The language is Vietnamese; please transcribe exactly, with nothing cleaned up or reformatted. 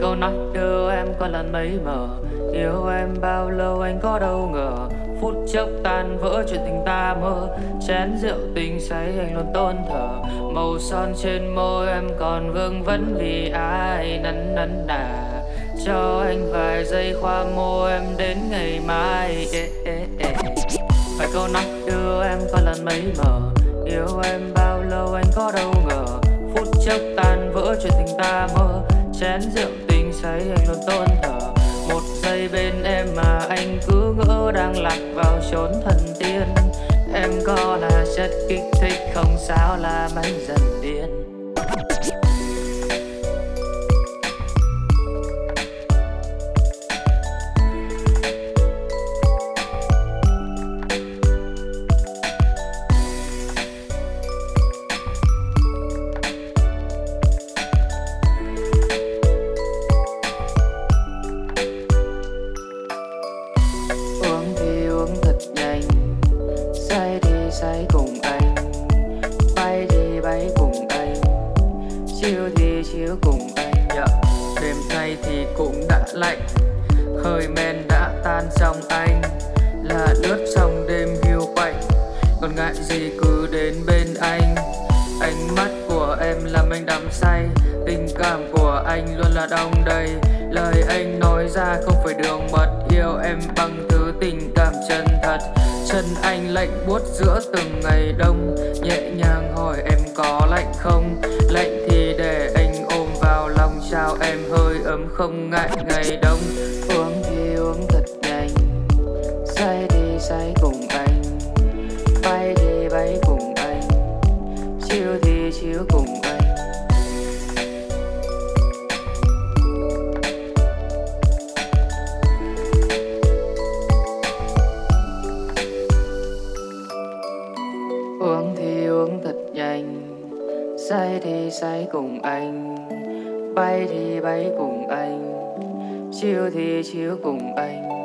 câu nói đưa em có lần mấy mờ, yêu em bao lâu anh có đâu ngờ, phút chốc tan vỡ chuyện tình ta mơ. Chén rượu tình say anh luôn tôn thờ, màu son trên môi em còn vương vấn vì ai nắn nắn nà. Cho anh vài giây khoa môi em đến ngày mai. ê, ê, ê. Phải câu nói đưa em có lần mấy mờ, yêu em bao lâu anh có đâu ngờ, phút chốc tan vỡ chuyện tình ta mơ. Chén rượu tình say anh luôn tôn thờ, một giây bên em mà anh cứ ngỡ đang lạc vào chốn thần tiên. Em có là chất kích thích không sao làm anh dần điên. Say cùng anh, bay đi bay cùng anh, chill thì chill cùng anh. yeah. Đêm nay thì cũng đã lạnh, hơi men đã tan trong anh, là lướt trong đêm hiu quạnh, còn ngại gì cứ đến bên anh. Ánh mắt của em làm anh đắm say, tình cảm của anh luôn là đong đầy. Lời anh nói ra không phải đường mật, yêu em bằng thứ tình cảm chân thật. Chân anh lạnh buốt giữa từng ngày đông, nhẹ nhàng hỏi em có lạnh không. Lạnh thì để anh ôm vào lòng trao em hơi ấm không ngại ngày đông. Uống thì uống thật nhanh, say thì say cùng anh, bay thì bay cùng anh, chill thì chill cùng anh. Uống thì uống thật nhanh, say thì say cùng anh, bay thì bay cùng anh, chill thì chill cùng anh.